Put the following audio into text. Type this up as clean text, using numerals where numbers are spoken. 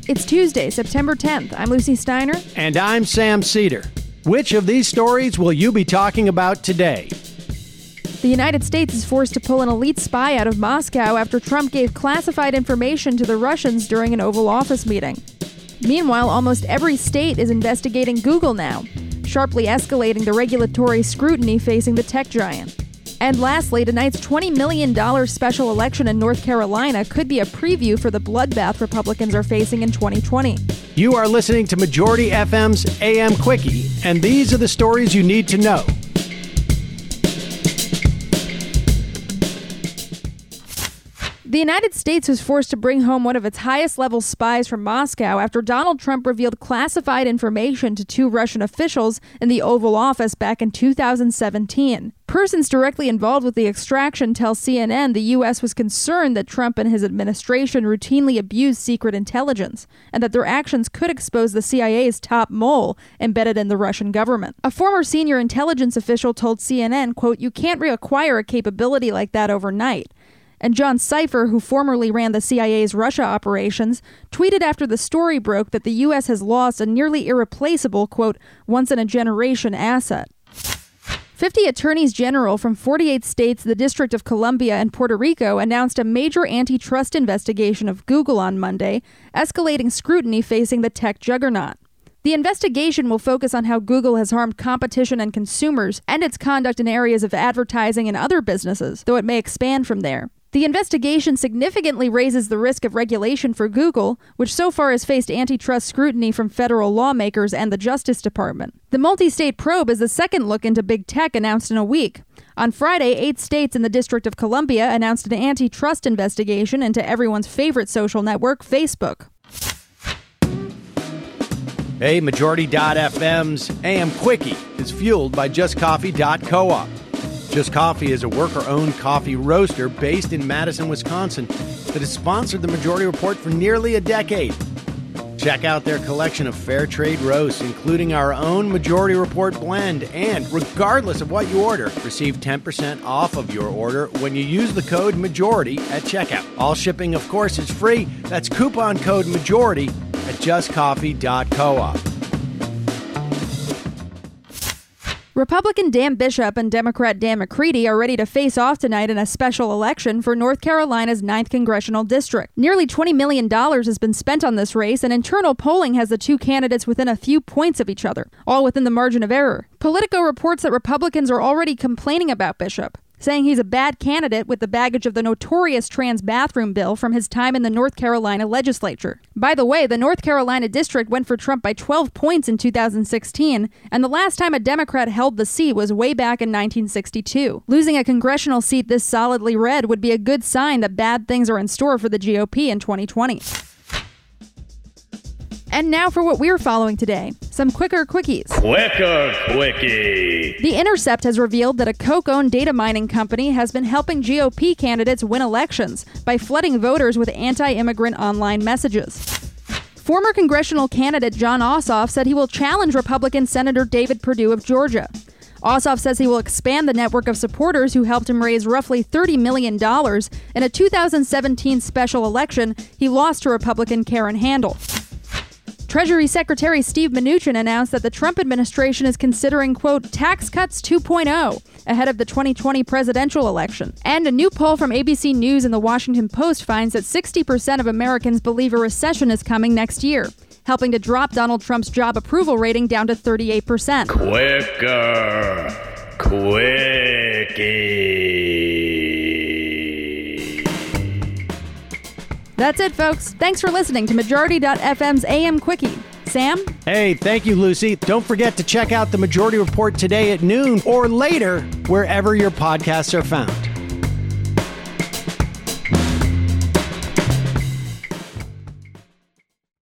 It's Tuesday, September 10th. I'm Lucy Steiner. And I'm Sam Cedar. Which of these stories will you be talking about today? The United States is forced to pull an elite spy out of Moscow after Trump gave classified information to the Russians during an Oval Office meeting. Meanwhile, almost every state is investigating Google now, sharply escalating the regulatory scrutiny facing the tech giant. And lastly, tonight's $20 million special election in North Carolina could be a preview for the bloodbath Republicans are facing in 2020. You are listening to Majority FM's AM Quickie, and these are the stories you need to know. The United States was forced to bring home one of its highest-level spies from Moscow after Donald Trump revealed classified information to two Russian officials in the Oval Office back in 2017. Persons directly involved with the extraction tell CNN the U.S. was concerned that Trump and his administration routinely abused secret intelligence, and that their actions could expose the CIA's top mole embedded in the Russian government. A former senior intelligence official told CNN, quote, "You can't reacquire a capability like that overnight." And John Cipher, who formerly ran the CIA's Russia operations, tweeted after the story broke that the U.S. has lost a nearly irreplaceable, quote, once-in-a-generation asset. 50 attorneys general from 48 states, the District of Columbia, and Puerto Rico announced a major antitrust investigation of Google on Monday, escalating scrutiny facing the tech juggernaut. The investigation will focus on how Google has harmed competition and consumers and its conduct in areas of advertising and other businesses, though it may expand from there. The investigation significantly raises the risk of regulation for Google, which so far has faced antitrust scrutiny from federal lawmakers and the Justice Department. The multi-state probe is the second look into big tech announced in a week. On Friday, 8 states in the District of Columbia announced an antitrust investigation into everyone's favorite social network, Facebook. Hey, Majority.fm's AM Quickie is fueled by JustCoffee.coop. Just Coffee is a worker-owned coffee roaster based in Madison, Wisconsin that has sponsored the Majority Report for nearly a decade. Check out their collection of fair trade roasts, including our own Majority Report blend, and regardless of what you order, receive 10% off of your order when you use the code MAJORITY at checkout. All shipping, of course, is free. That's coupon code MAJORITY at JustCoffee.coop. Republican Dan Bishop and Democrat Dan McCready are ready to face off tonight in a special election for North Carolina's 9th Congressional District. Nearly $20 million has been spent on this race, and internal polling has the two candidates within a few points of each other, all within the margin of error. Politico reports that Republicans are already complaining about Bishop, saying he's a bad candidate with the baggage of the notorious trans bathroom bill from his time in the North Carolina legislature. By the way, the North Carolina district went for Trump by 12 points in 2016, and the last time a Democrat held the seat was way back in 1962. Losing a congressional seat this solidly red would be a good sign that bad things are in store for the GOP in 2020. And now for what we're following today. Some quicker quickies. Quicker quickie. The Intercept has revealed that a Koch-owned data mining company has been helping GOP candidates win elections by flooding voters with anti-immigrant online messages. Former congressional candidate Jon Ossoff said he will challenge Republican Senator David Perdue of Georgia. Ossoff says he will expand the network of supporters who helped him raise roughly $30 million in a 2017 special election he lost to Republican Karen Handel. Treasury Secretary Steve Mnuchin announced that the Trump administration is considering, quote, tax cuts 2.0 ahead of the 2020 presidential election. And a new poll from ABC News and the Washington Post finds that 60% of Americans believe a recession is coming next year, helping to drop Donald Trump's job approval rating down to 38%. Quicker quickie. That's it, folks. Thanks for listening to Majority.fm's AM Quickie. Sam? Hey, thank you, Lucy. Don't forget to check out the Majority Report today at noon or later, wherever your podcasts are found.